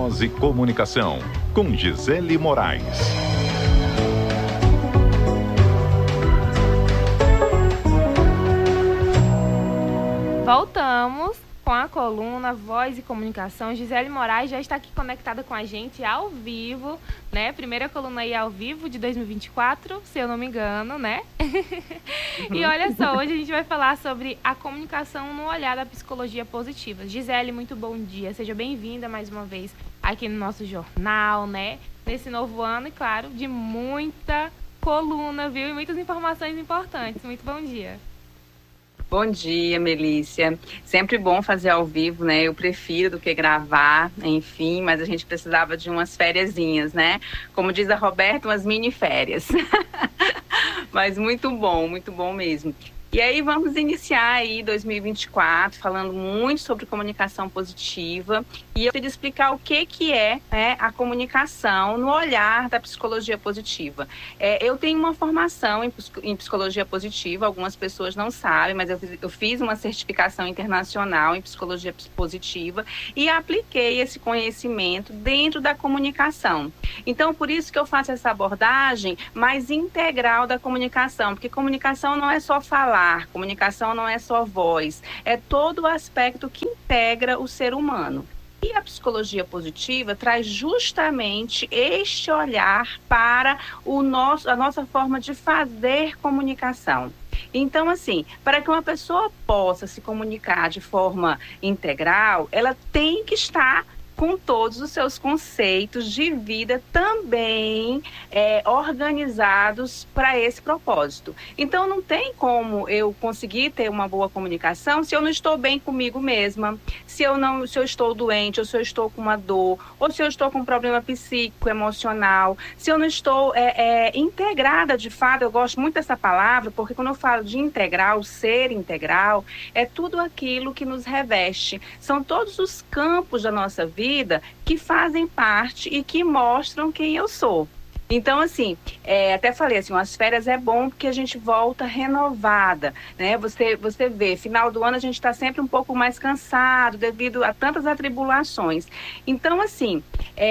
Voz e Comunicação, com Gisele Moraes. Voltamos com a coluna Voz e Comunicação. Gisele Moraes já está aqui conectada com a gente ao vivo, né? Primeira coluna aí ao vivo de 2024, se eu não me engano, né? E olha só, hoje a gente vai falar sobre a comunicação no olhar da psicologia positiva. Gisele, muito bom dia. Seja bem-vinda mais uma vez aqui no nosso jornal, né? Nesse novo ano e, claro, de muita coluna, viu? E muitas informações importantes. Muito bom dia. Bom dia, Melícia. Sempre bom fazer ao vivo, né? Eu prefiro do que gravar, enfim, mas a gente precisava de umas fériasinhas, né? Como diz a Roberta, umas mini férias. Mas muito bom mesmo. E aí vamos iniciar aí 2024 falando muito sobre comunicação positiva e eu queria explicar o que é a comunicação no olhar da psicologia positiva. Eu tenho uma formação em psicologia positiva, algumas pessoas não sabem, mas eu fiz uma certificação internacional em psicologia positiva e apliquei esse conhecimento dentro da comunicação. Então, por isso que eu faço essa abordagem mais integral da comunicação, porque comunicação não é só falar, comunicação não é só voz, é todo o aspecto que integra o ser humano. E a psicologia positiva traz justamente este olhar para a nossa forma de fazer comunicação. Então, assim, para que uma pessoa possa se comunicar de forma integral, ela tem que estar com todos os seus conceitos de vida também organizados para esse propósito. Então, não tem como eu conseguir ter uma boa comunicação se eu não estou bem comigo mesma, se eu estou doente, ou se eu estou com uma dor, ou se eu estou com um problema psíquico, emocional, se eu não estou integrada de fato. Eu gosto muito dessa palavra, porque quando eu falo de integral, ser integral, é tudo aquilo que nos reveste. São todos os campos da nossa vida que fazem parte e que mostram quem eu sou. Então, assim, até falei assim, as férias é bom porque a gente volta renovada, né? Você vê, final do ano a gente está sempre um pouco mais cansado devido a tantas atribulações. Então, assim,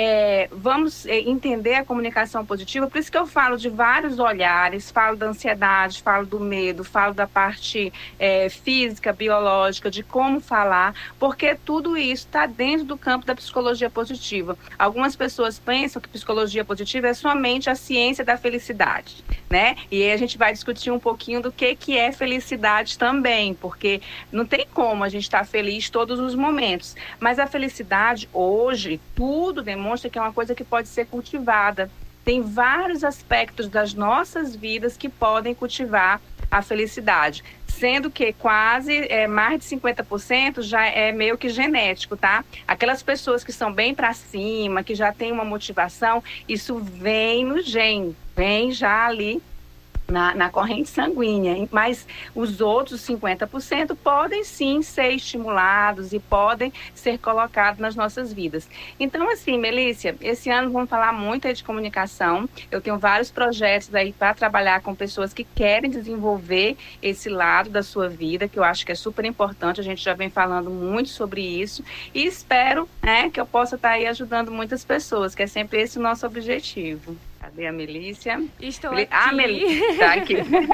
vamos entender a comunicação positiva, por isso que eu falo de vários olhares, falo da ansiedade, falo do medo, falo da parte física, biológica, de como falar, porque tudo isso está dentro do campo da psicologia positiva. Algumas pessoas pensam que psicologia positiva é somente a ciência da felicidade, né? E aí a gente vai discutir um pouquinho do que é felicidade também, porque não tem como a gente estar feliz todos os momentos, mas a felicidade hoje, tudo demonstra que é uma coisa que pode ser cultivada. Tem vários aspectos das nossas vidas que podem cultivar a felicidade, sendo que quase mais de 50% já é meio que genético, tá? Aquelas pessoas que são bem para cima, que já têm uma motivação, isso vem no gene, vem já ali na corrente sanguínea, mas os outros 50% podem sim ser estimulados e podem ser colocados nas nossas vidas. Então, assim, Melícia, esse ano vamos falar muito aí de comunicação. Eu tenho vários projetos aí para trabalhar com pessoas que querem desenvolver esse lado da sua vida, que eu acho que é super importante. A gente já vem falando muito sobre isso e espero, que eu possa estar aí ajudando muitas pessoas, que é sempre esse o nosso objetivo. Cadê a Melícia? Estou aqui. A Melícia tá aqui.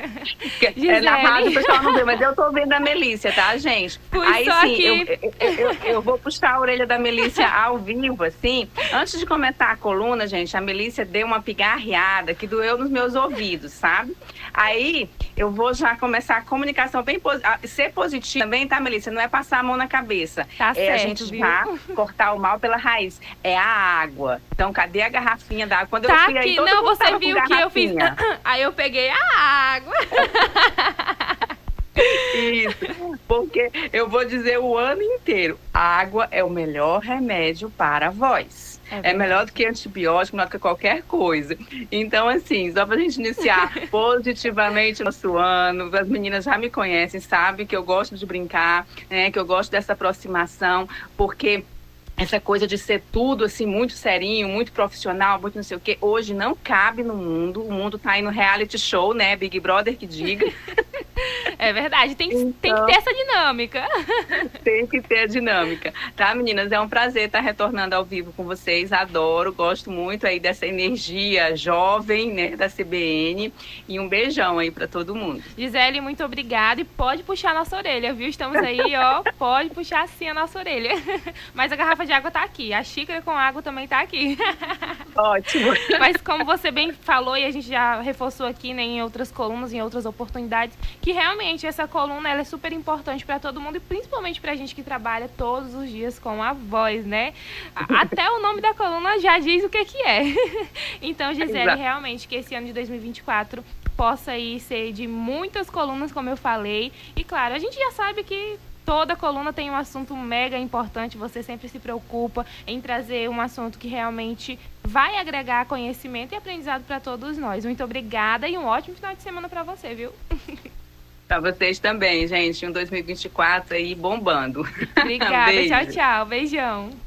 Na rádio o pessoal não vê, mas eu tô vendo a Melícia, tá, gente? Aí sim, eu vou puxar a orelha da Melícia ao vivo, assim. Antes de começar a coluna, gente, a Melícia deu uma pigarreada que doeu nos meus ouvidos, sabe? Aí eu vou já começar a comunicação bem ser positiva também, tá, Melícia? Não é passar a mão na cabeça. Tá certo, a gente viu? já cortar o mal pela raiz. É a água. Então, cadê a garrafinha d'água? Quando tá eu fui aí, aqui, não, você viu que eu fiz. Aí eu peguei a água. Isso, porque eu vou dizer o ano inteiro, a água é o melhor remédio para a voz. É melhor do que antibiótico, melhor do que qualquer coisa. Então, assim, só pra gente iniciar positivamente o nosso ano, as meninas já me conhecem, sabem que eu gosto de brincar, né, que eu gosto dessa aproximação, porque essa coisa de ser tudo assim muito serinho, muito profissional, muito não sei o quê, hoje não cabe no mundo. O mundo tá aí no reality show, né? Big Brother que diga. É verdade, tem que ter essa dinâmica. Tem que ter a dinâmica. Tá, meninas? É um prazer estar retornando ao vivo com vocês. Adoro, gosto muito aí dessa energia jovem, né, da CBN. E um beijão aí para todo mundo. Gisele, muito obrigada. E pode puxar a nossa orelha, viu? Estamos aí, ó. Pode puxar sim a nossa orelha. Mas a garrafa de água tá aqui. A xícara com água também tá aqui. Ótimo. Mas como você bem falou e a gente já reforçou aqui, né, em outras colunas, em outras oportunidades, que realmente essa coluna ela é super importante para todo mundo e principalmente para a gente que trabalha todos os dias com a voz, né? Até o nome da coluna já diz o que é. Então, Gisele, Exato. Realmente que esse ano de 2024 possa aí ser de muitas colunas, como eu falei. E claro, a gente já sabe que toda coluna tem um assunto mega importante, você sempre se preocupa em trazer um assunto que realmente vai agregar conhecimento e aprendizado para todos nós. Muito obrigada e um ótimo final de semana para você, viu? Para vocês também, gente. Um 2024 aí bombando. Obrigada, Beijo. tchau, tchau. Beijão.